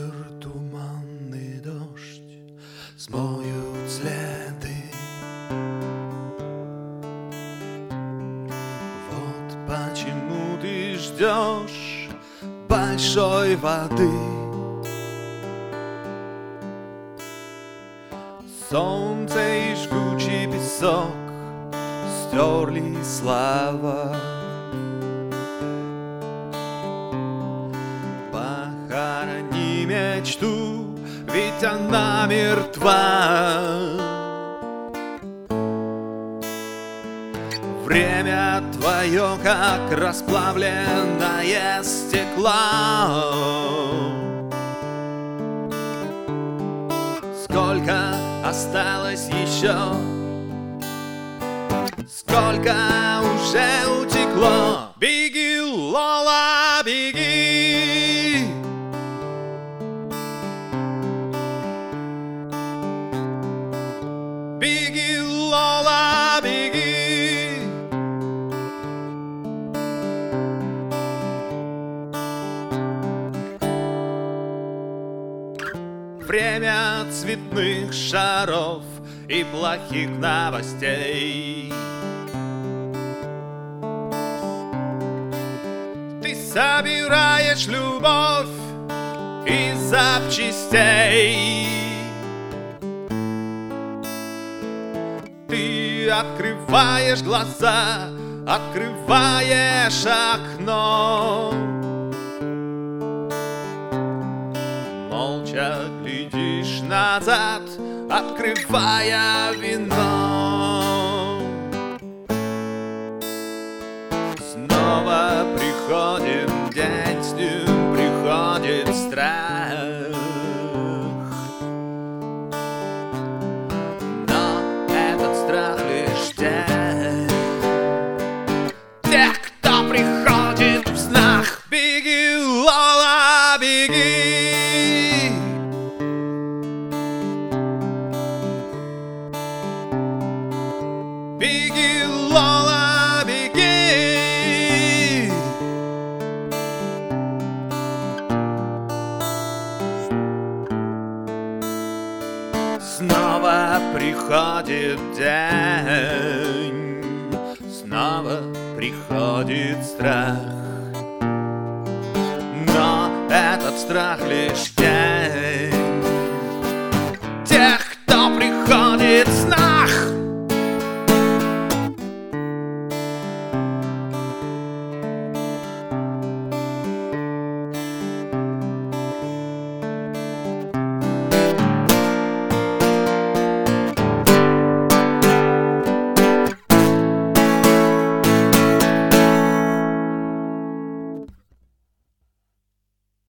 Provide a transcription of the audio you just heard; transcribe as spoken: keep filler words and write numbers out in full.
Ветер, туманный дождь смоют следы. Вот почему ты ждешь большой воды. Солнце и жгучий песок стерли слова. Похорони мечту, ведь она мертва. Время твое, как расплавленное стекло. Сколько осталось еще? Сколько уже утекло? Беги, Лола, беги! Беги, Лола, беги! Время цветных шаров и плохих новостей. Ты собираешь любовь из запчастей. Ты открываешь глаза, открываешь окно. Молча глядишь назад, открывая вино. Снова приходит день, с ним приходит страх. Но этот страх лишь тех, тех, кто приходит в снах. Беги, Лола, беги! Беги, Лола, беги! Снова приходит день, снова приходит страх. Но этот страх лишь